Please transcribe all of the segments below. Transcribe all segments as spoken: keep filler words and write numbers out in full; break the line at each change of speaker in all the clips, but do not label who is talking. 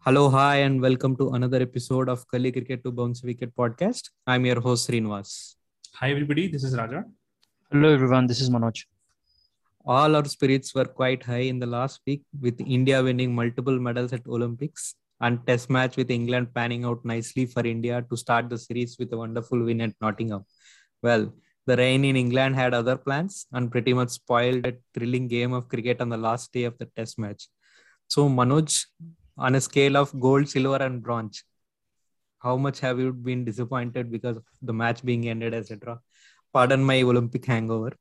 Hello, hi, and welcome to another episode of Gully Cricket to Bounce Wicket podcast. I'm your host, Srinivas.
Hi everybody, this is Raja.
Hello everyone, this is Manoj.
All our spirits were quite high in the last week, with India winning multiple medals at Olympics and Test match with England panning out nicely for India to start the series with a wonderful win at Nottingham. Well, the rain in England had other plans and pretty much spoiled a thrilling game of cricket on the last day of the Test match. So, Manoj, on a scale of gold, silver, and bronze, how much have you been disappointed because of the match being ended, et cetera? Pardon my Olympic hangover.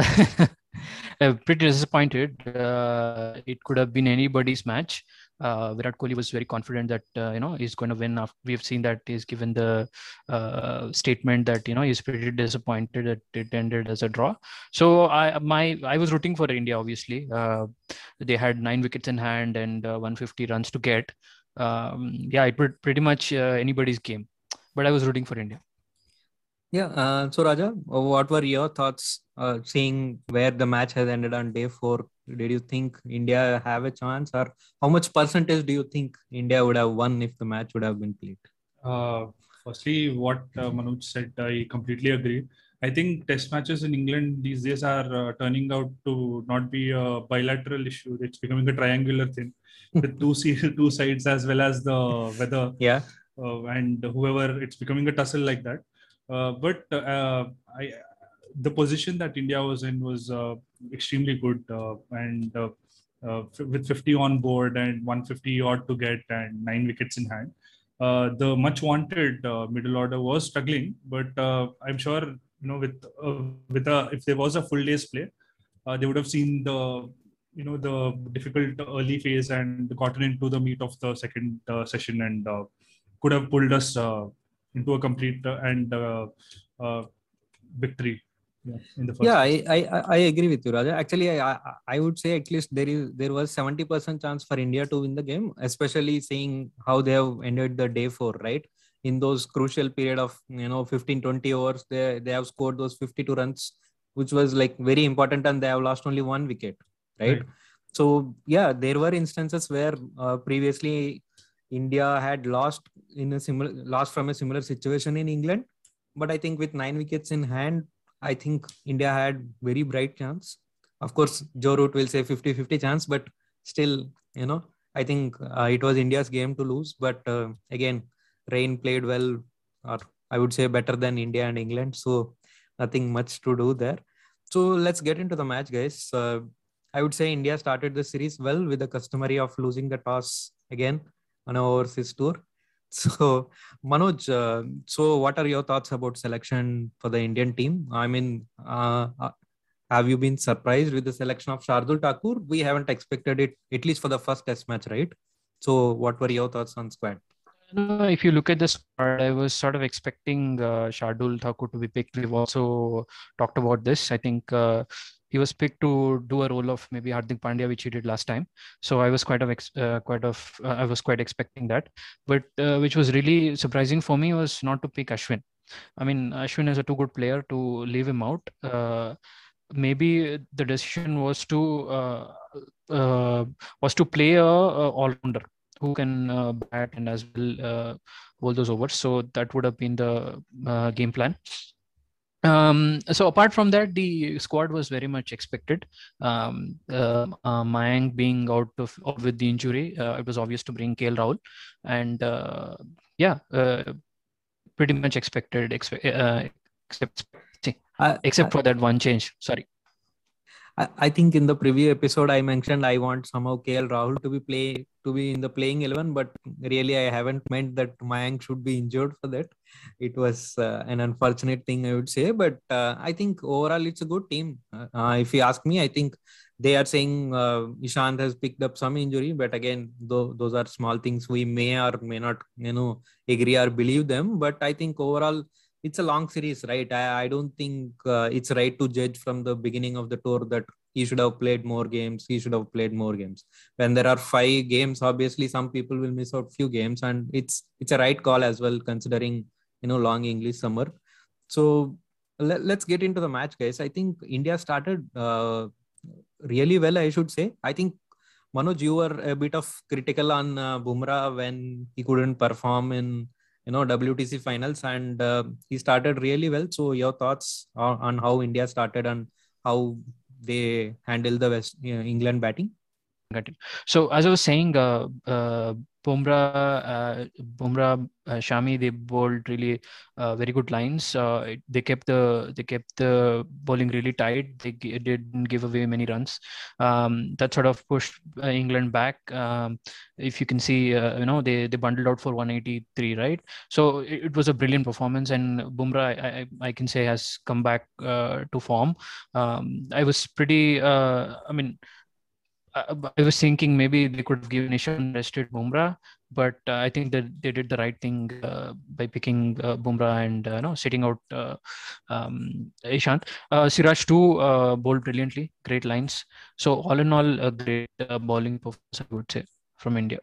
Uh, pretty disappointed. Uh, it could have been anybody's match. Uh, Virat Kohli was very confident that uh, you know he's going to win. After we've seen that he's given the uh, statement that you know he's pretty disappointed that it ended as a draw. So I my I was rooting for India. Obviously, uh, they had nine wickets in hand and uh, one hundred fifty runs to get. Um, yeah, it would pretty much uh, anybody's game. But I was rooting for India.
Yeah. Uh, so, Raja, uh, what were your thoughts uh, seeing where the match has ended on day four? Did you think India have a chance, or how much percentage do you think India would have won if the match would have been played?
Uh, firstly, what uh, Manoj said, I completely agree. I think test matches in England these days are uh, turning out to not be a bilateral issue. It's becoming a triangular thing with two se- two sides as well as the weather
Yeah.
uh, and whoever. It's becoming a tussle like that. Uh, but uh, I, the position that India was in was uh, extremely good, uh, and uh, uh, f- with fifty on board and one hundred fifty odd to get and nine wickets in hand. Uh, the much wanted uh, middle order was struggling, but uh, I'm sure you know with uh, with a if there was a full day's play, uh, they would have seen the you know the difficult early phase and gotten into the meat of the second uh, session and uh, could have pulled us uh, into a complete uh, and uh, uh, victory. Yeah, in the first
Yeah,
test.
I, I I I agree with you, Raja. Actually, I I I would say at least there is there was seventy percent chance for India to win the game, especially seeing how they have ended the day four, right? In those crucial period of you know fifteen twenty overs, they they have scored those fifty-two runs, which was like very important, and they have lost only one wicket, right?
Right.
So yeah, there were instances where uh, previously India had lost in a similar lost from a similar situation in England, but I think with nine wickets in hand, I think India had very bright chance. Of course, Joe Root will say fifty-fifty chance, but still, you know, I think uh, it was India's game to lose. But uh, again, Rain played well, or I would say better than India and England. So nothing much to do there. So let's get into the match, guys. Uh, I would say India started the series well with the customary of losing the toss again on our overseas tour. So Manoj, uh, so what are your thoughts about selection for the Indian team? I mean, uh, uh, have you been surprised with the selection of Shardul Thakur? We haven't expected it, at least for the first test match, right? So what were your thoughts on squad?
No, if you look at the squad, I was sort of expecting uh, Shardul Thakur to be picked. We've also talked about this. I think uh, he was picked to do a role of maybe Hardik Pandya, which he did last time. So I was quite of ex- uh, quite of uh, I was quite expecting that. But uh, which was really surprising for me was not to pick Ashwin. I mean, Ashwin is a too good player to leave him out. Uh, maybe the decision was to uh, uh, was to play a, a all-rounder who can uh, bat and as well uh, hold those overs. So that would have been the uh, game plan. Um, so apart from that, the squad was very much expected. Um, uh, uh, Mayank being out of out with the injury, uh, it was obvious to bring K L Rahul, and uh, yeah, uh, pretty much expected. Expe- uh, except
I,
except
I,
for that one change. Sorry.
I I think in the preview episode I mentioned I want somehow K L Rahul to be play to be in the playing eleven, but really I haven't meant that Mayank should be injured for that. It was uh, an unfortunate thing, I would say, but uh, I think overall it's a good team. Uh, uh, if you ask me, I think they are saying uh, Ishant has picked up some injury, but again, though those are small things, we may or may not, you know, agree or believe them. But I think overall it's a long series, right? I, I don't think uh, it's right to judge from the beginning of the tour that he should have played more games. He should have played more games. When there are five games, obviously some people will miss out few games, and it's it's a right call as well, considering you know long English summer. So let, let's get into the match, guys. I think India started uh, really well, I should say. I think Manoj, you were a bit of critical on uh, Bumrah when he couldn't perform in you know W T C finals, and uh, he started really well. So your thoughts on, on how India started and how they handle the West uh, England batting?
Got it. So as I was saying, uh, uh, Bumrah, uh, Bumrah, uh, Shami, they bowled really uh, very good lines. Uh, it- they kept the they kept the bowling really tight. They g- didn't give away many runs. Um, that sort of pushed uh, England back. Um, if you can see, uh, you know, they they bundled out for one eighty-three, right? So it, it was a brilliant performance, and Bumrah, I, I, I can say, has come back uh, to form. Um, I was pretty. Uh, I mean. I, I was thinking maybe they could have given Ishan rested Bumrah, but uh, I think that they did the right thing uh, by picking uh, Bumrah and uh, no sitting out uh, um, Ishant. Uh, Siraj too uh, bowled brilliantly, great lines. So all in all, a great uh, bowling performance, I would say, from India.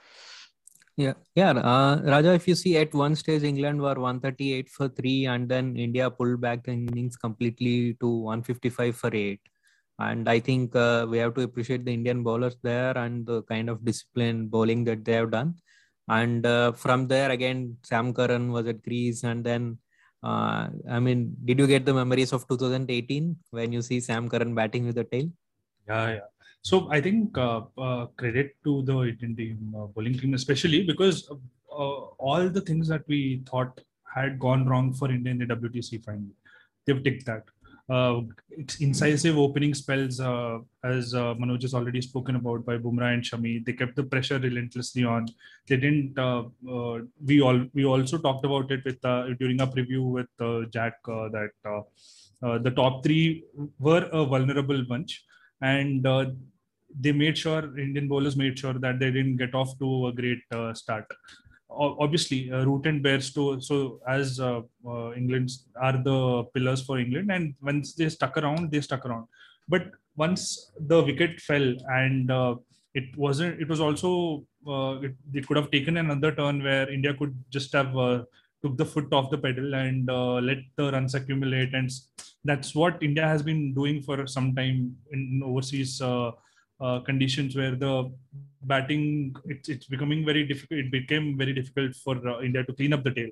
Yeah, yeah. Uh, Raja, if you see at one stage, England were one thirty-eight for three, and then India pulled back the innings completely to one fifty-five for eight. And I think uh, we have to appreciate the Indian bowlers there and the kind of discipline bowling that they have done. And uh, from there, again, Sam Curran was at crease. And then, uh, I mean, did you get the memories of two thousand eighteen when you see Sam Curran batting with the tail?
Yeah, yeah. So I think uh, uh, credit to the Indian team, uh, bowling team especially, because uh, all the things that we thought had gone wrong for India in the W T C final, they've ticked that. Uh, it's incisive opening spells, uh, as uh, Manoj has already spoken about, by Bumrah and Shami. They kept the pressure relentlessly on. They didn't. Uh, uh, we all we also talked about it with uh, during our preview with uh, Jack uh, that uh, uh, the top three were a vulnerable bunch, and uh, they made sure Indian bowlers made sure that they didn't get off to a great uh, start. Obviously, uh, Root and Bairstow. So as uh, uh, England are the pillars for England, and once they stuck around, they stuck around. But once the wicket fell, and uh, it wasn't, it was also uh, it, it could have taken another turn where India could just have uh, took the foot off the pedal and uh, let the runs accumulate, and that's what India has been doing for some time in overseas uh, uh, conditions where the batting it's, it's becoming very difficult. It became very difficult for uh, India to clean up the tail.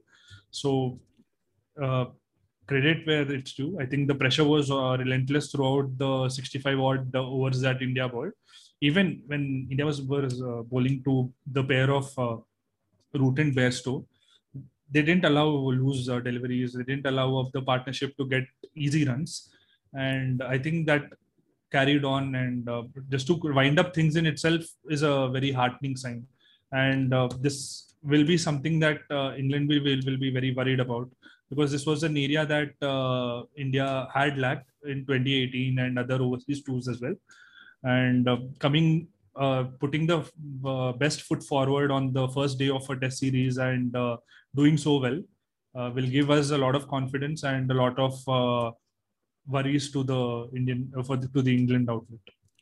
So uh, credit where it's due. I think the pressure was uh, relentless throughout the sixty-five odd overs that India bowled. Even when India was, was uh, bowling to the pair of uh, Root and Bairstow, they didn't allow loose uh, deliveries. They didn't allow of the partnership to get easy runs. And I think that carried on, and uh, just to wind up things in itself is a very heartening sign. And uh, this will be something that uh, England will, will, will be very worried about, because this was an area that uh, India had lacked in twenty eighteen and other overseas tours as well. And uh, coming, uh, putting the uh, best foot forward on the first day of a test series and uh, doing so well uh, will give us a lot of confidence and a lot of uh, worries to the Indian uh, for the, to the England outfit.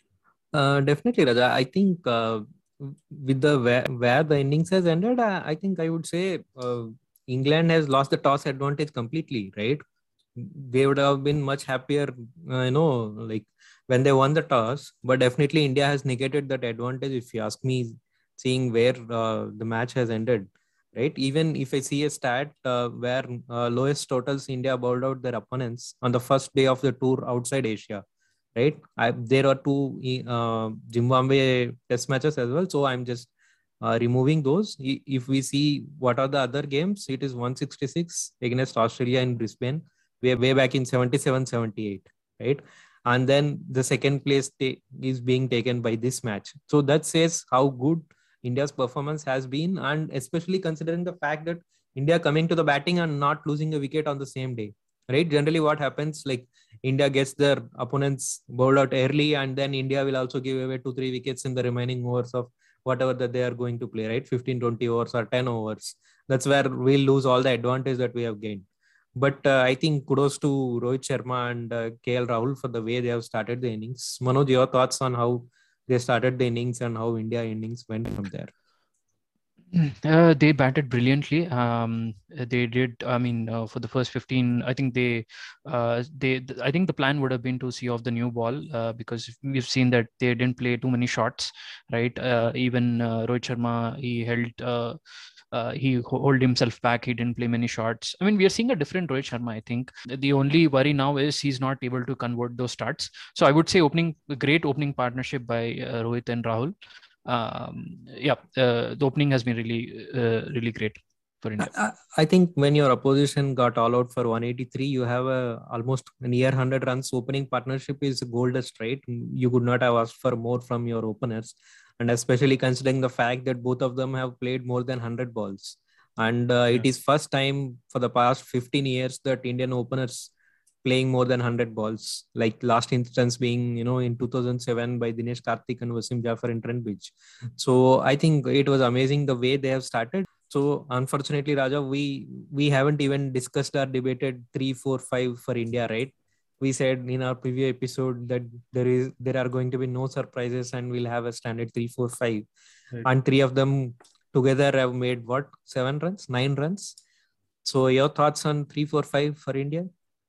Uh, definitely, Raja. I think uh, with the where, where the innings has ended, uh, I think I would say uh, England has lost the toss advantage completely, right? They would have been much happier, uh, you know, like when they won the toss. But definitely, India has negated that advantage. If you ask me, seeing where uh, the match has ended, right? Even if I see a stat uh, where uh, lowest totals India bowled out their opponents on the first day of the tour outside Asia, right? I, there are two uh, Zimbabwe test matches as well. So I'm just uh, removing those. If we see what are the other games, it is one sixty-six against Australia in Brisbane, way, way back in seventy-seven seventy-eight, right? And then the second place t- is being taken by this match. So that says how good India's performance has been, and especially considering the fact that India coming to the batting and not losing a wicket on the same day, right? Generally, what happens, like India gets their opponents bowled out early, and then India will also give away two, three wickets in the remaining overs of whatever that they are going to play, right? fifteen, twenty overs or ten overs. That's where we'll lose all the advantage that we have gained. But uh, I think kudos to Rohit Sharma and uh, K L Rahul for the way they have started the innings. Manoj, your thoughts on how they started the innings and how India innings went from there?
Uh, they batted brilliantly. Um, they did. I mean, uh, for the first fifteen, I think they, uh, they. th- I think the plan would have been to see off the new ball uh, because we've seen that they didn't play too many shots, right? Uh, even uh, Rohit Sharma, he held. Uh, uh, he ho- hold himself back. He didn't play many shots. I mean, we are seeing a different Rohit Sharma. I think the only worry now is he's not able to convert those starts. So I would say opening, great opening partnership by uh, Rohit and Rahul. Um, yeah, uh, the opening has been really, uh, really great for
I,
India.
I I think when your opposition got all out for one eighty-three, you have a almost near one hundred runs opening partnership is gold dust, right? You could not have asked for more from your openers, and especially considering the fact that both of them have played more than one hundred balls, and uh,
Yeah.
it is first time for the past fifteen years that Indian openers playing more than one hundred balls. Like last instance being, you know, in two thousand seven by Dinesh Karthik and Wasim Jafar in Trent Bridge. So I think it was amazing the way they have started. So unfortunately, Raja, we we haven't even discussed or debated three, four, five for India, right? We said in our previous episode that there is there are going to be no surprises and we'll have a standard three, four, five,
Right.
and three of them together have made what, seven runs, nine runs. So your thoughts on three, four, five for India?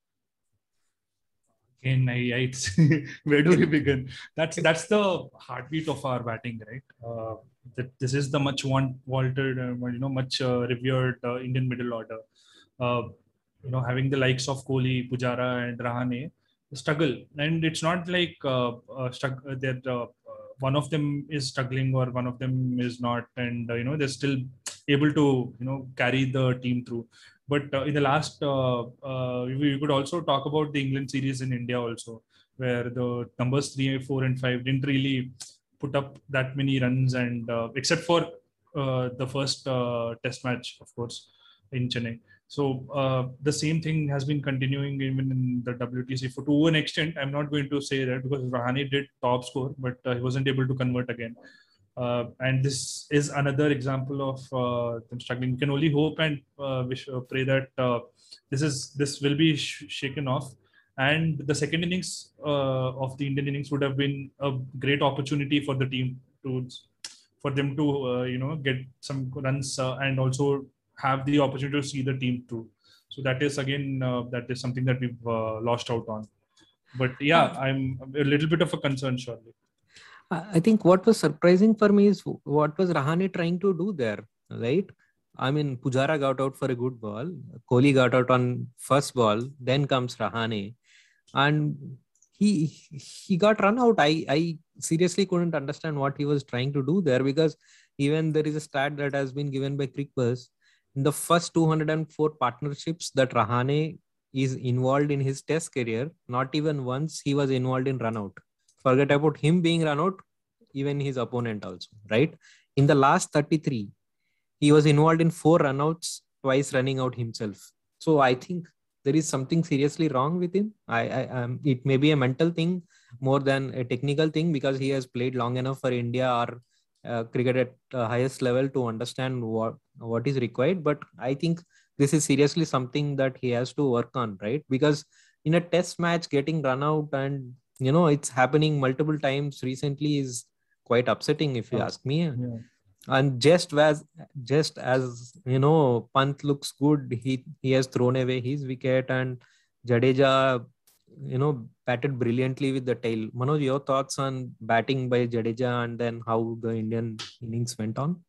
Again, I, I it's, where do we begin? That's that's the heartbeat of our batting, right? Uh, that this is the much want, vaulted, uh, you know, much uh, revered uh, Indian middle order. Uh, you know, having the likes of Kohli, Pujara, and Rahane struggle, and it's not like uh, uh, strugg- uh, that uh, uh, one of them is struggling or one of them is not, and uh, you know they're still able to you know carry the team through. But uh, in the last, uh, uh, we, we could also talk about the England series in India also, where the numbers three, four, and five didn't really put up that many runs, and uh, except for uh, the first uh, Test match, of course, in Chennai. So uh, the same thing has been continuing even in the W T C for to an extent. I'm not going to say that because Rahane did top score, but uh, he wasn't able to convert again. Uh, and this is another example of uh, them struggling. We can only hope and uh, wish, uh, pray that uh, this is this will be sh- shaken off. And the second innings uh, of the Indian innings would have been a great opportunity for the team to for them to uh, you know get some runs uh, and also have the opportunity to see the team through. So that is again uh, that is something that we've uh, lost out on. But yeah,
Uh,
I'm a little bit of a concern, surely.
I I think what was surprising for me is what was Rahane trying to do there, right? I mean, Pujara got out for a good ball. Kohli got out on first ball. Then comes Rahane, and he he got run out. I I seriously couldn't understand what he was trying to do there, because even there is a stat that has been given by Crickbuzz. In the first two hundred four partnerships that Rahane is involved in his Test career, not even once he was involved in run out. Forget about him being run out, even his opponent also, right? In the last thirty-three, he was involved in four runouts, twice running out himself. So I think there is something seriously wrong with him. I, I um, it may be a mental thing more than a technical thing, because he has played long enough for India or uh, cricket at uh, highest level to understand what what is required. But I think this is seriously something that he has to work on, right? Because in a test match, getting run out and you know it's happening multiple times recently is quite upsetting, if you
Oh,
ask me.
yeah.
And just as just as you know Pant looks good, he he has thrown away his wicket, and Jadeja you know batted brilliantly with the tail. Manoj, your thoughts on batting by Jadeja and then how the Indian innings went on?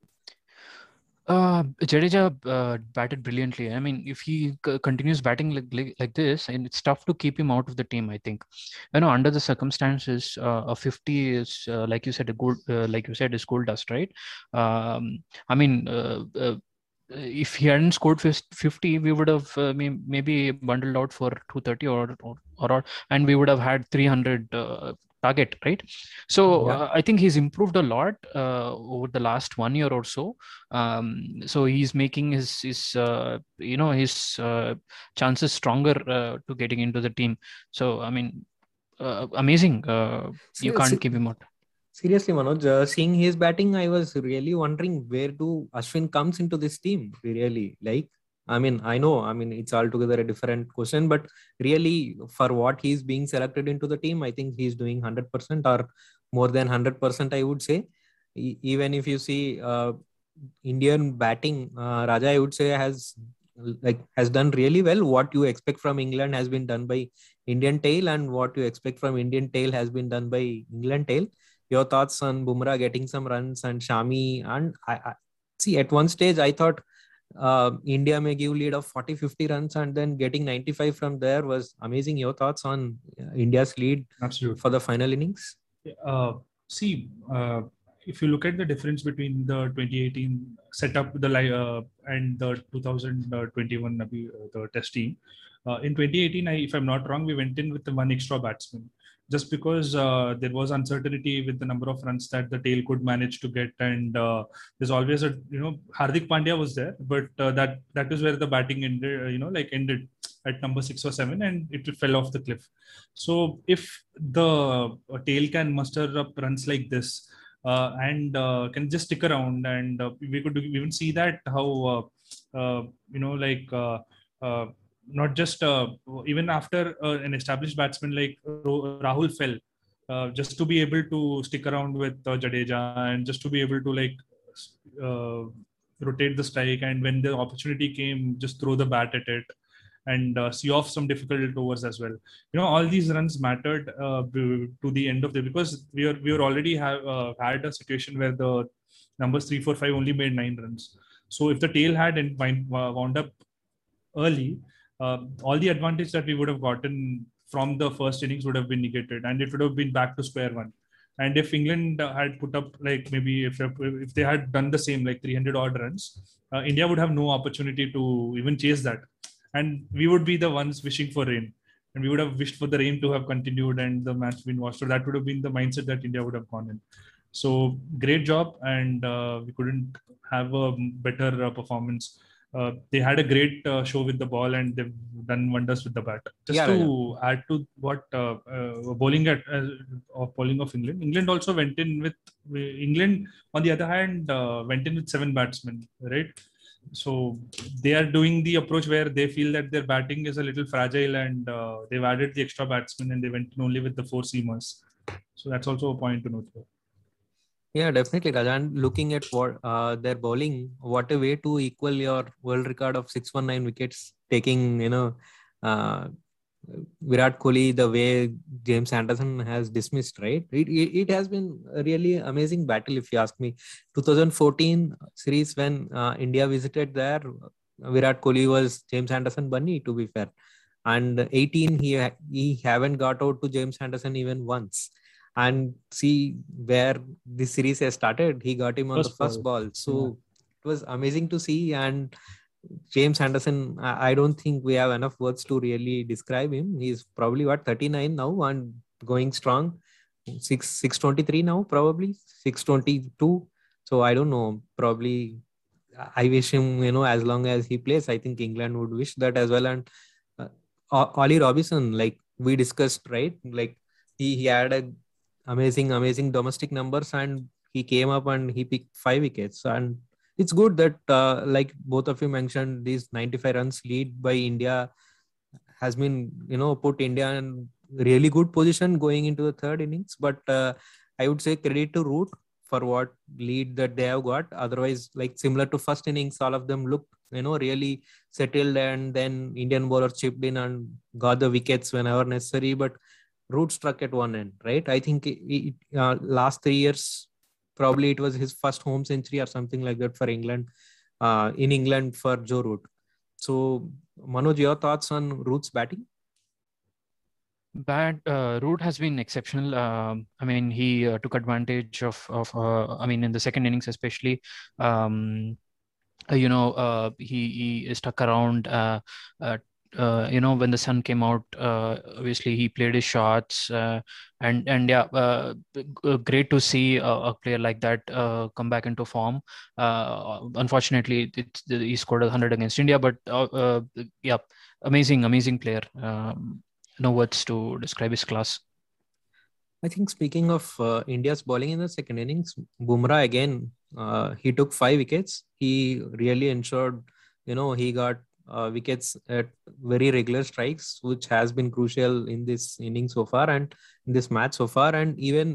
Uh, Jadeja uh, batted brilliantly. I mean, if he c- continues batting like, like like this, and it's tough to keep him out of the team. I think, you know, under the circumstances, uh, a fifty is uh, like you said, a gold, uh, like you said, is gold dust, right? Um, I mean, uh, uh, if he hadn't scored fifty, we would have uh, may- maybe bundled out for two thirty or or, or and we would have had three hundred uh, target, right? So
Yeah.
uh, I think he's improved a lot uh, over the last one year or so. Um, so he's making his his uh, you know his uh, chances stronger uh, to getting into the team. So I mean, uh, amazing. Uh, you
Se-
can't
se-
keep him out.
Seriously, Manoj, uh, seeing his batting, I was really wondering where do Ashwin comes into this team. Really, like, I mean, I know, I mean, it's altogether a different question, but really, for what he's being selected into the team, I think he's doing one hundred percent or more than one hundred percent, I would say. E- even if you see, uh, Indian batting, uh, Raja, I would say has like has done really well. What you expect from England has been done by Indian tail, and what you expect from Indian tail has been done by England tail. Your thoughts on Bumrah getting some runs and Shami? And I, I see at one stage I thought uh, India may give lead of forty fifty runs, and then getting ninety-five from there was amazing. Your thoughts on uh, India's lead
Absolutely.
for the final innings?
Uh, see, uh, if you look at the difference between the twenty eighteen setup the uh, and the two thousand twenty-one uh, the test team, uh, in twenty eighteen, I, if I'm not wrong, we went in with the one extra batsman, just because uh, there was uncertainty with the number of runs that the tail could manage to get, and uh, there's always a you know Hardik Pandya was there, but uh, that that is where the batting ended, uh, you know, like ended at number six or seven, and it fell off the cliff. So if the uh, tail can muster up runs like this, uh, and uh, can just stick around, and uh, we could even see that how uh, uh, you know like uh, uh, not just uh, even after uh, an established batsman like Rahul fell, uh, just to be able to stick around with uh, Jadeja, and just to be able to like uh, rotate the strike, and when the opportunity came, just throw the bat at it, and uh, see off some difficult overs as well. You know, all these runs mattered uh, to the end of the, because we are we were already have uh, had a situation where the numbers three, four, five only made nine runs. So if the tail had and wound up early, uh, all the advantage that we would have gotten from the first innings would have been negated, and it would have been back to square one. And if England had put up like maybe if if they had done the same like three hundred odd runs, uh, India would have no opportunity to even chase that, and we would be the ones wishing for rain, and we would have wished for the rain to have continued and the match been watched. So that would have been the mindset that India would have gone in. So great job, and uh, we couldn't have a better uh, performance. Uh, they had a great uh, show with the ball, and they've done wonders with the bat. Just
Yeah,
to
yeah.
add to what uh, uh, bowling at uh, of bowling of England, England also went in with England. On the other hand, uh, went in with seven batsmen, right? So they are doing the approach where they feel that their batting is a little fragile, and uh, they've added the extra batsmen, and they went in only with the four seamers. So that's also a point to note here.
Yeah, definitely, Rajan. Looking at what uh, their bowling, what a way to equal your world record of six hundred nineteen wickets, taking, you know, uh, Virat Kohli, the way James Anderson has dismissed, right? It, it, it has been a really amazing battle, if you ask me. twenty fourteen series, when uh, India visited there, Virat Kohli was James Anderson bunny, to be fair. And eighteen, he, he haven't got out to James Anderson even once. And see where this series has started. He got him on first the first ball. ball. So yeah. It was amazing to see. And James Anderson, I don't think we have enough words to really describe him. He's probably what, thirty-nine now and going strong. Six six twenty three now, probably six twenty two. So I don't know. Probably I wish him, you know, as long as he plays. I think England would wish that as well. And uh, Ollie Robinson, like we discussed, right? Like he, he had a amazing, amazing domestic numbers, and he came up and he picked five wickets. And it's good that, uh, like both of you mentioned, these ninety-five runs lead by India has been, you know, put India in really good position going into the third innings. But uh, I would say credit to Root for what lead that they have got. Otherwise, like similar to first innings, all of them looked, you know, really settled, and then Indian bowler chipped in and got the wickets whenever necessary. But Root struck at one end, right? I think it, it, uh, last three years, probably it was his first home century or something like that for England, uh, in England for Joe Root. So, Manoj, your thoughts on Root's batting?
Bat uh, Root has been exceptional. Um, I mean, he uh, took advantage of of. Uh, I mean, in the second innings, especially. Um, uh, you know, uh, he he stuck around. Uh, uh, Uh, you know, when the sun came out, uh, obviously he played his shots, uh, and and yeah, uh, great to see a, a player like that uh, come back into form. Uh, unfortunately, it's, he scored a hundred against India, but uh, uh, yeah, amazing, amazing player. Um, no words to describe his class.
I think speaking of uh, India's bowling in the second innings, Bumrah again, uh, he took five wickets. He really ensured, you know, he got Uh, wickets at very regular strikes, which has been crucial in this inning so far and in this match so far. And even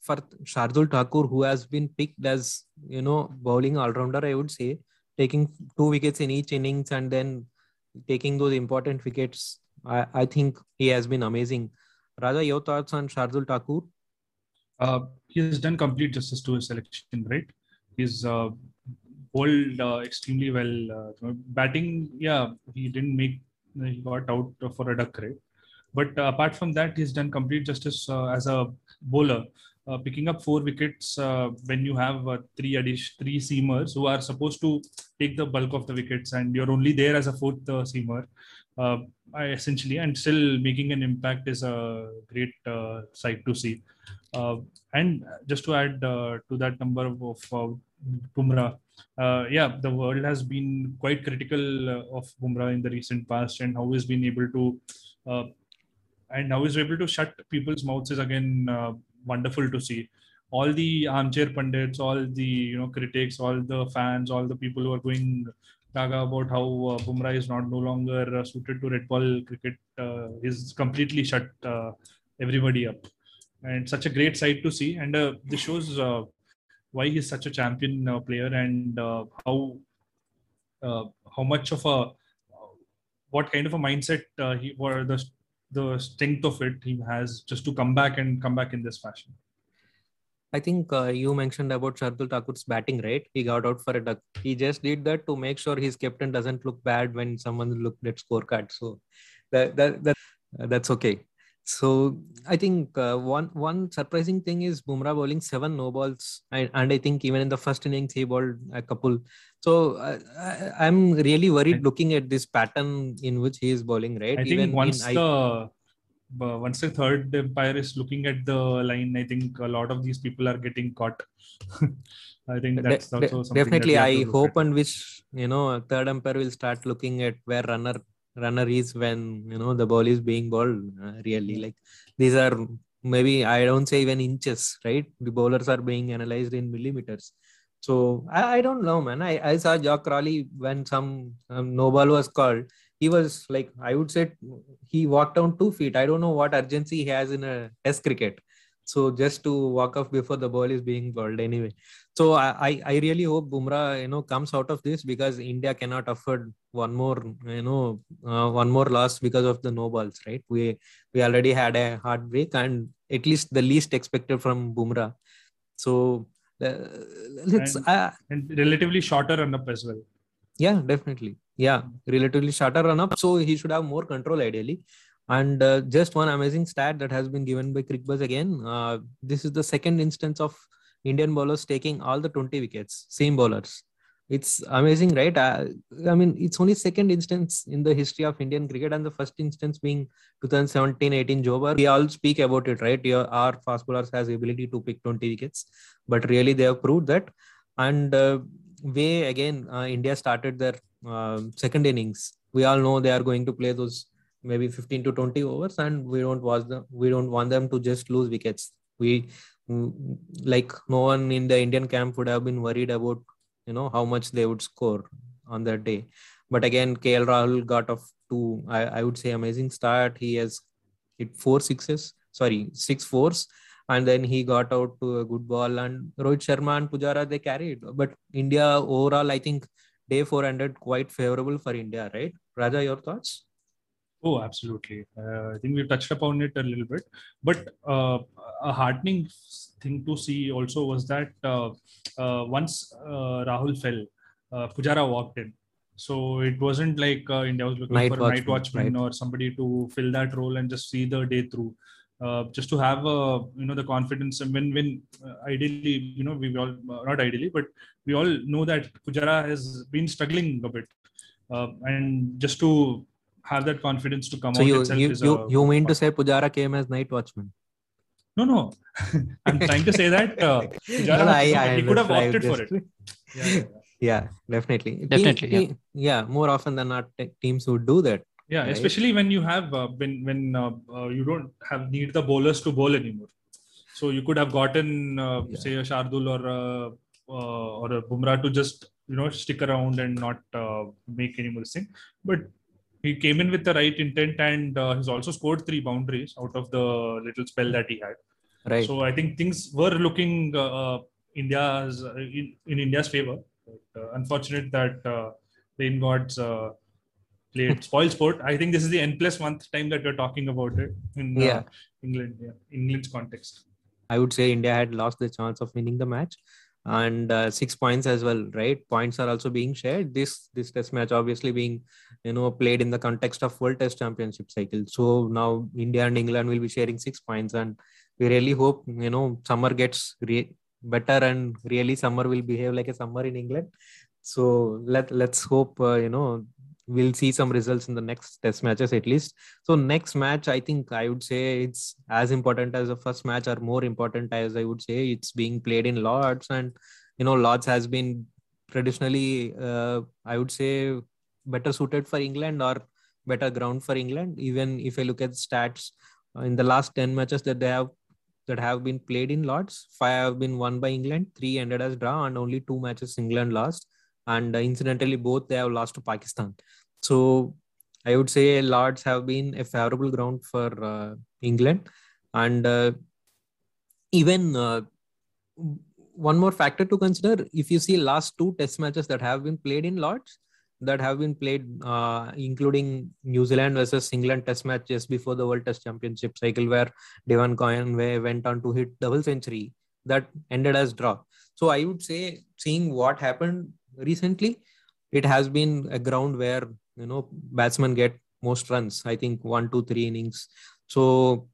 for Shardul Thakur, who has been picked as, you know, bowling all-rounder, I would say, taking two wickets in each innings and then taking those important wickets, I, I think he has been amazing. Raja, your thoughts on Shardul Thakur?
Uh, he has done complete justice to his selection, right? He's uh, bowled uh, extremely well. Uh, batting, yeah, he didn't make, he got out for a duck, right? But uh, apart from that, he's done complete justice uh, as a bowler, uh, picking up four wickets uh, when you have uh, three addition, three seamers who are supposed to take the bulk of the wickets, and you're only there as a fourth uh, seamer, uh, essentially, and still making an impact is a great uh, sight to see. Uh, and just to add uh, to that number of uh, Bumrah, uh, yeah, the world has been quite critical uh, of Bumrah in the recent past, and how he's been able to. Uh, and how he's able to shut people's mouths is again uh, wonderful to see. All the armchair pundits, all the you know critics, all the fans, all the people who are going gaga about how uh, Bumrah is not no longer uh, suited to red ball cricket uh, is completely shut uh, everybody up, and such a great sight to see. And uh, this shows uh, why he's such a champion uh, player, and uh, how uh, how much of a what kind of a mindset uh, he or the the strength of it he has just to come back and come back in this fashion.
I think uh, you mentioned about Shardul Thakur's batting, right? He got out for a duck. He just did that to make sure his captain doesn't look bad when someone looked at scorecard. So that, that, that uh, that's okay. So I think uh, one one surprising thing is Bumrah bowling seven no balls, and, and I think even in the first innings he bowled a couple. So uh, I, I'm really worried looking at this pattern in which he is bowling, right?
I think
even
once
in,
the
I,
uh, once the third umpire is looking at the line, I think a lot of these people are getting caught. I think that's
de-
also
de-
something
definitely.
that
I hope
at.
and wish, you know, third umpire will start looking at where runner runner is when, you know, the ball is being bowled. Uh, really, like these are maybe, I don't say even inches, right? The bowlers are being analyzed in millimeters. So I, I don't know, man. I, I saw Jock Crawley when some um, no ball was called. He was like, I would say he walked down two feet. I don't know what urgency he has in a test cricket. So just to walk off before the ball is being bowled anyway. So I, I really hope Bumrah, you know, comes out of this, because India cannot afford one more, you know, uh, one more loss because of the no balls, right? We we already had a heartbreak, and at least the least expected from Bumrah. So uh, let's
and,
uh,
and relatively shorter run up as well.
Yeah, definitely. Yeah, relatively shorter run up. So he should have more control ideally. And uh, just one amazing stat that has been given by Crickbuzz again. Uh, this is the second instance of Indian bowlers taking all the twenty wickets, same bowlers. It's amazing, right? Uh, I mean, it's only second instance in the history of Indian cricket, and the first instance being twenty seventeen eighteen Jobber. We all speak about it, right? Your, our fast bowlers has the ability to pick twenty wickets, but really they have proved that. And uh, way again, uh, India started their uh, second innings. We all know they are going to play those maybe fifteen to twenty overs, and we don't want them. We don't want them to just lose wickets. We like no one in the Indian camp would have been worried about, you know, how much they would score on that day. But again, K L Rahul got off to, I, I would say, amazing start. He has hit four sixes, sorry, six fours, and then he got out to a good ball. And Rohit Sharma and Pujara, they carried. But India overall, I think day four ended quite favorable for India, right? Raja, your thoughts?
Oh, absolutely. Uh, I think we touched upon it a little bit, but uh, a heartening thing to see also was that uh, uh, once uh, Rahul fell, uh, Pujara walked in. So it wasn't like uh, India was looking
Night
for a
watchman,
night watchman
right?
or somebody to fill that role and just see the day through. Uh, just to have uh, you know the confidence, and when when uh, ideally, you know we all uh, not ideally, but we all know that Pujara has been struggling a bit, uh, and just to have that confidence to come
So
out
you
itself
you
is
you
a
you mean to
part.
say Pujara came as night watchman?
No, no. I'm trying to say that uh, Pujara,
no, no, I,
no,
I
he could have
understand.
opted
Just...
for it. Yeah, yeah, yeah.
yeah, definitely.
Definitely,
Team,
yeah.
team, yeah, more often than not, teams would do that.
Yeah,
right?
Especially when you have uh, when when uh, uh, you don't have need the bowlers to bowl anymore. So you could have gotten uh,
yeah.
say a Shardul or a, uh, or a Bumrah to just you know stick around and not uh, make any more thing, but he came in with the right intent, and uh, he's also scored three boundaries out of the little spell that he had.
Right.
So I think things were looking uh, India's uh, in, in India's favor. But, uh, unfortunate that uh, rain gods uh, played spoil sport. I think this is the N plus one time that we're talking about it in uh,
Yeah.
England, yeah, England's context.
I would say India had lost the chance of winning the match, and uh, six points as well, right? Points are also being shared. This this test match obviously being, you know, played in the context of World Test Championship cycle. So now India and England will be sharing six points, and we really hope, you know, summer gets re- better and really summer will behave like a summer in England. So let let's hope, uh, you know, we'll see some results in the next test matches at least. So next match, I think I would say it's as important as the first match, or more important, as I would say. It's being played in Lords, and you know, Lords has been traditionally, uh, I would say, better suited for England, or better ground for England. Even if I look at stats, uh, in the last ten matches that they have that have been played in Lords, five have been won by England, three ended as draw, and only two matches England lost. And uh, incidentally, both they have lost to Pakistan. So I would say Lords have been a favorable ground for uh, England. And uh, even uh, one more factor to consider, if you see last two test matches that have been played in Lords, that have been played, uh, including New Zealand versus England test match just before the World Test Championship cycle, where Devon Conway went on to hit double century, that ended as draw. So I would say, seeing what happened recently, it has been a ground where, you know, batsmen get most runs. I think one, two, three innings. So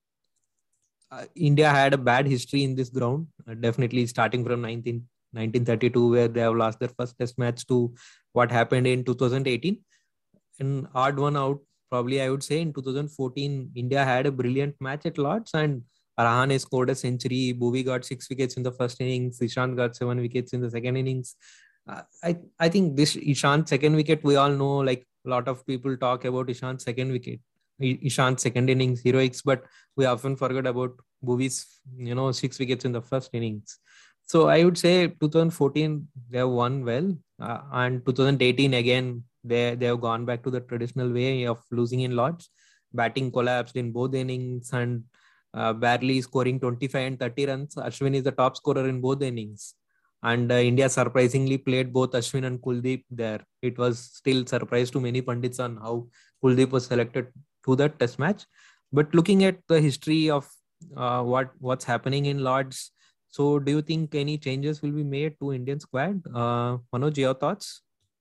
uh, India had a bad history in this ground, uh, definitely starting from nineteen, nineteen thirty-two, where they have lost their first test match, to what happened in two thousand eighteen. An odd one out, probably, I would say, in two thousand fourteen, India had a brilliant match at Lords, and Rahane scored a century. Bhuvi got six wickets in the first innings. Ishant got seven wickets in the second innings. Uh, I, I think this Ishant second wicket, we all know, like a lot of people talk about Ishant's second wicket, Ishant's second innings heroics, but we often forget about Bhuvi's, you know, six wickets in the first innings. So I would say twenty fourteen they have won well, uh, and twenty eighteen again they they have gone back to the traditional way of losing in Lords. Batting collapsed in both innings, and uh, barely scoring twenty-five and thirty runs. Ashwin is the top scorer in both innings, and uh, India surprisingly played both Ashwin and Kuldeep there. It was still surprise to many pundits on how Kuldeep was selected to that test match. But looking at the history of uh, what what's happening in Lords, so do you think any changes will be made to Indian squad? Uh, Manoj, your thoughts?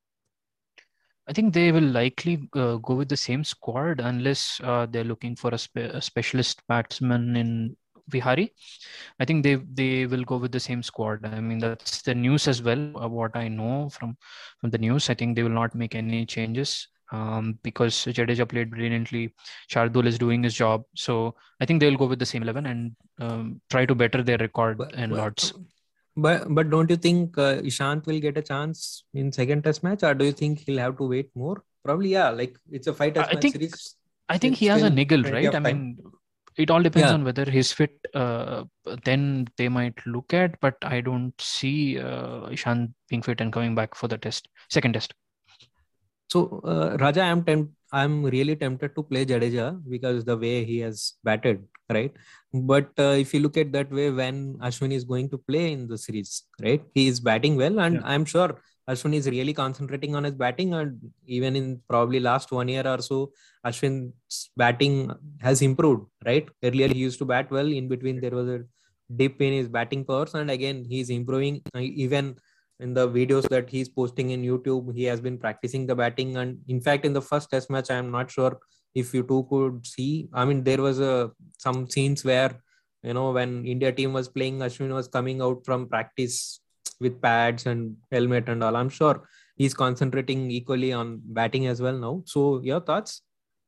I think they will likely uh, go with the same squad unless uh, they're looking for a, spe- a specialist batsman in Vihari. I think they they will go with the same squad. I mean, that's the news as well. Uh, what I know from from the news, I think they will not make any changes um, because Jadeja played brilliantly. Shardul is doing his job, so I think they'll go with the same eleven and um, try to better their record
But,
in
but,
Lords.
but, but don't you think uh, Ishant will get a chance in second test match, or do you think he'll have to wait more? Probably, yeah. Like, it's a five test
I
match
think
series.
I think
It's
he has a
still
niggle,
plenty
right? I
of time.
mean, it all depends
Yeah.
on whether he's fit. Uh, then they might look at, but I don't see uh, Ishan being fit and coming back for the test, second test.
So, uh, Raja, I'm temp- I'm really tempted to play Jadeja because the way he has batted, right? But uh, if you look at that way, when Ashwin is going to play in the series, right, he is batting well, and
Yeah.
I'm sure Ashwin is really concentrating on his batting, and even in probably last one year or so, Ashwin's batting has improved, right? Earlier he used to bat well. In between, there was a dip in his batting powers, and again he's improving. Uh, even in the videos that he's posting in YouTube, he has been practicing the batting. And in fact, in the first test match, I'm not sure if you two could see. I mean, there was a some scenes where, you know, when India team was playing, Ashwin was coming out from practice with pads and helmet and all. I'm sure he's concentrating equally on batting as well now. So your thoughts?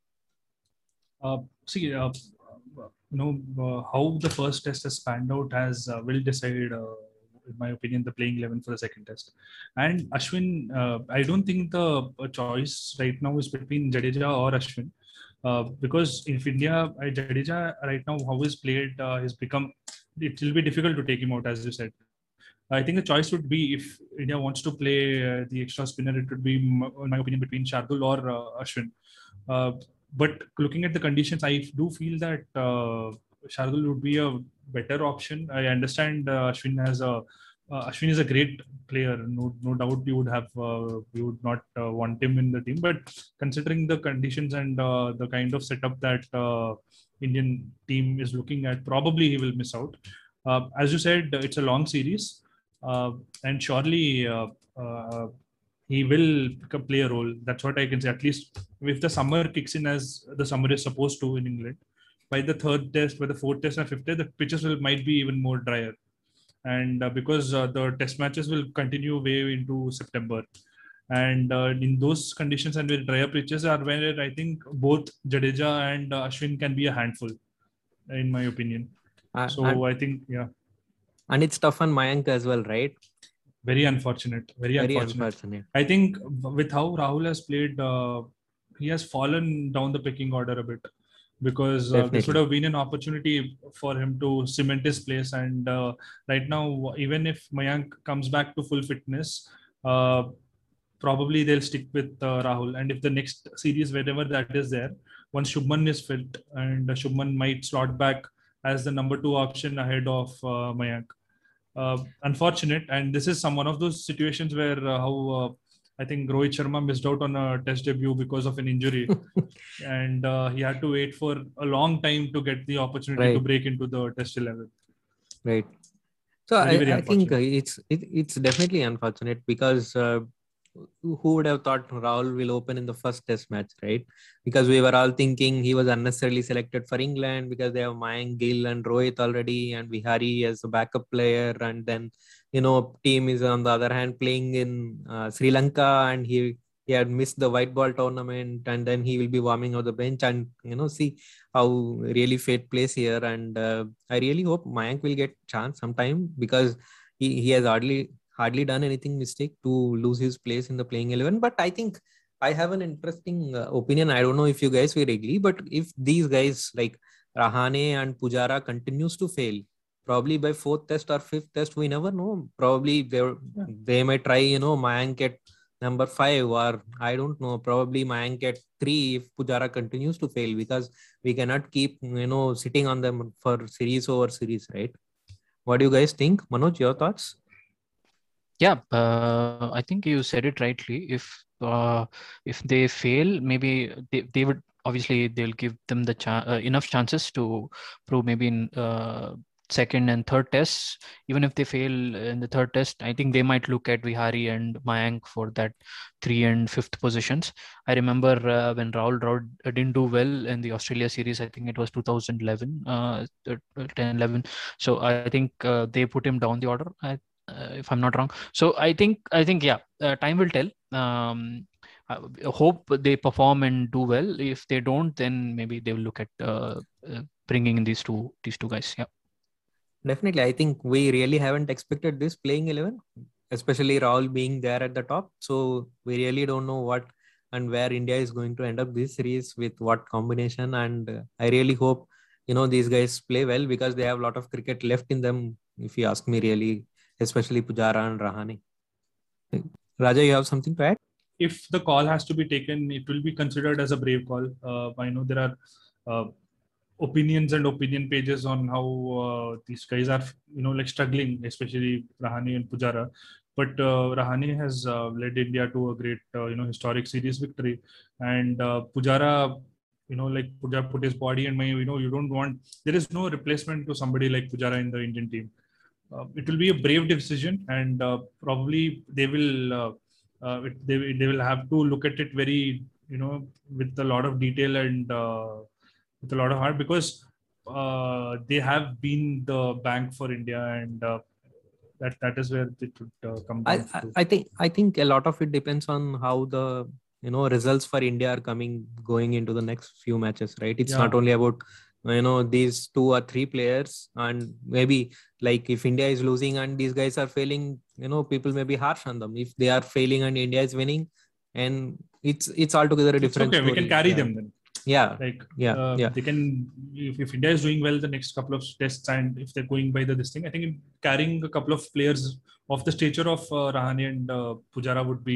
Uh, see, uh, you know, uh, how the first test has panned out has uh, will decide, uh, in my opinion, the playing eleven for the second test. And Ashwin, uh, I don't think the uh, choice right now is between Jadeja or Ashwin, uh, because if India, uh, Jadeja right now, how he's played, uh, has become, it will be difficult to take him out, as you said. I think the choice would be, if India wants to play uh, the extra spinner, it would be, in my opinion, between Shardul or uh, Ashwin. Uh, but looking at the conditions, I do feel that uh, Shardul would be a better option. I understand uh, Ashwin has a uh, Ashwin is a great player. No, no doubt you would have uh, you would not uh, want him in the team. But considering the conditions and uh, the kind of setup that uh, Indian team is looking at, probably he will miss out. Uh, as you said, it's a long series, uh, and surely uh, uh, he will play a role. That's what I can say. At least if the summer kicks in as the summer is supposed to in England, by the third test, by the fourth test and fifth test, the pitches will might be even more drier. And uh, because uh, the test matches will continue way into September. And uh, in those conditions and with drier pitches are where I think both Jadeja and uh, Ashwin can be a handful, in my opinion.
Uh,
so
and,
I think, yeah.
And it's tough on Mayank as well, right?
Very unfortunate. Very, very unfortunate. unfortunate. I think with how Rahul has played, uh, he has fallen down the pecking order a bit. Because uh, this would have been an opportunity for him to cement his place. And uh, right now, even if Mayank comes back to full fitness, uh, probably they'll stick with uh, Rahul. And if the next series, wherever that is there, once Shubman is fit, and uh, Shubman might slot back as the number two option ahead of uh, Mayank. Uh, unfortunate. And this is some one of those situations where uh, how uh, I think Rohit Sharma missed out on a test debut because of an injury. And uh, he had to wait for a long time to get the opportunity right. to break into the test eleven.
Right. So very, I, very I think it's it, it's definitely unfortunate because uh, who would have thought Rahul will open in the first test match, right? Because we were all thinking he was unnecessarily selected for England because they have Mayank, Gill and Rohit already and Vihari as a backup player. And then, you know, team is on the other hand playing in uh, Sri Lanka and he, he had missed the white ball tournament and then he will be warming on the bench and, you know, see how really fate plays here. And uh, I really hope Mayank will get chance sometime because he, he has hardly hardly done anything mistake to lose his place in the playing eleven. But I think I have an interesting uh, opinion. I don't know if you guys will agree, but if these guys like Rahane and Pujara continues to fail, probably by fourth test or fifth test, we never know. Probably they yeah. they might try, you know, Mayank at number five, or I don't know, probably Mayank at three if Pujara continues to fail, because we cannot keep, you know, sitting on them for series over series, right? What do you guys think? Manoj, your thoughts?
Yeah, uh, I think you said it rightly. If uh, if they fail, maybe they, they would obviously they'll give them the cha- uh, enough chances to prove maybe in uh, second and third tests. Even if they fail in the third test, I think they might look at Vihari and Mayank for that three and fifth positions. I remember uh, when Rahul Dravid didn't do well in the Australia series. I think it was two thousand eleven, uh, ten eleven. So I think uh, they put him down the order. I, Uh, if I'm not wrong. So I think, I think, yeah, uh, time will tell. Um, I hope they perform and do well. If they don't, then maybe they will look at uh, uh, bringing in these two, these two guys. Yeah.
Definitely. I think we really haven't expected this playing eleven, especially Rahul being there at the top. So we really don't know what and where India is going to end up this series with what combination. And uh, I really hope, you know, these guys play well because they have a lot of cricket left in them, if you ask me, really. Especially Pujara and Rahane. Raja, you have something to add?
If the call has to be taken, it will be considered as a brave call. Uh, I know there are uh, opinions and opinion pages on how uh, these guys are, you know, like struggling, especially Rahane and Pujara. But uh, Rahane has uh, led India to a great, uh, you know, historic series victory. And uh, Pujara, you know, like Pujara put his body and my, you know, you don't want, there is no replacement to somebody like Pujara in the Indian team. Uh, it will be a brave decision, and uh, probably they will uh, uh, it, they they will have to look at it very, you know, with a lot of detail and uh, with a lot of heart, because uh, they have been the bank for India, and uh, that that is where it would uh, come down
I,
to.
I think I think a lot of it depends on how the, you know, results for India are coming going into the next few matches, right? It's yeah. not only about, you know, these two or three players, and maybe like if India is losing and these guys are failing, you know, people may be harsh on them. If they are failing and India is winning, and it's it's altogether a different
it's okay
story.
We can carry
yeah.
them then.
Yeah,
like
yeah,
uh,
yeah.
They can, if, if India is doing well the next couple of tests, and if they're going by the this thing, I think carrying a couple of players of the stature of uh, Rahane and uh, Pujara would be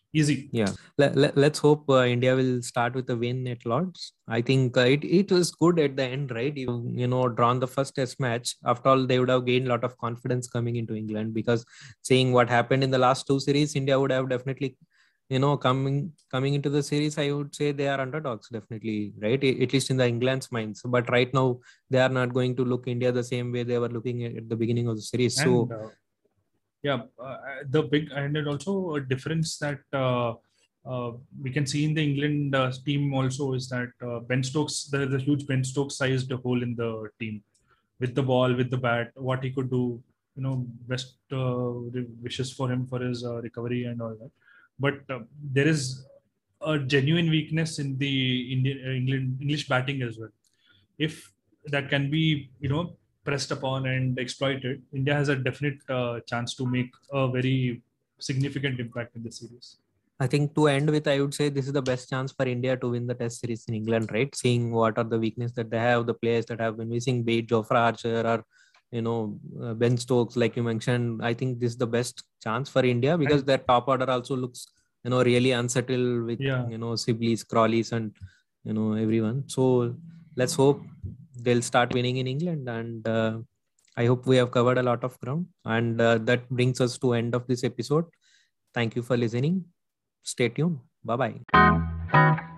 Easy.
Yeah. Let, let, let's hope uh, India will start with a win at Lords. I think uh, it, it was good at the end, right? You, you know, drawn the first test match. After all, they would have gained a lot of confidence coming into England, because seeing what happened in the last two series, India would have definitely, you know, coming coming into the series, I would say they are underdogs, definitely, right? A- At least in the England's minds. But right now, they are not going to look India the same way they were looking at, at the beginning of the series.
And
So,
uh, yeah, uh, the big and it also a difference that uh, uh, we can see in the England uh, team also is that uh, Ben Stokes, there is a huge Ben Stokes sized hole in the team with the ball, with the bat, what he could do. You know, best uh, wishes for him for his uh, recovery and all that. But uh, there is a genuine weakness in the Indian uh, England English batting as well. If that can be, you know, pressed upon and exploited, India has a definite uh, chance to make a very significant impact in the series.
I think to end with, I would say this is the best chance for India to win the Test series in England, right? Seeing what are the weaknesses that they have, the players that have been missing, be it Jofra Archer or, you know, uh, Ben Stokes, like you mentioned. I think this is the best chance for India, because
And
their top order also looks, you know, really unsettled with,
yeah,
you know, Sibleys, Crawleys, and, you know, everyone. So let's hope they'll start winning in England. And uh, I hope we have covered a lot of ground. And uh, that brings us to end of this episode. Thank you for listening. Stay tuned. Bye bye.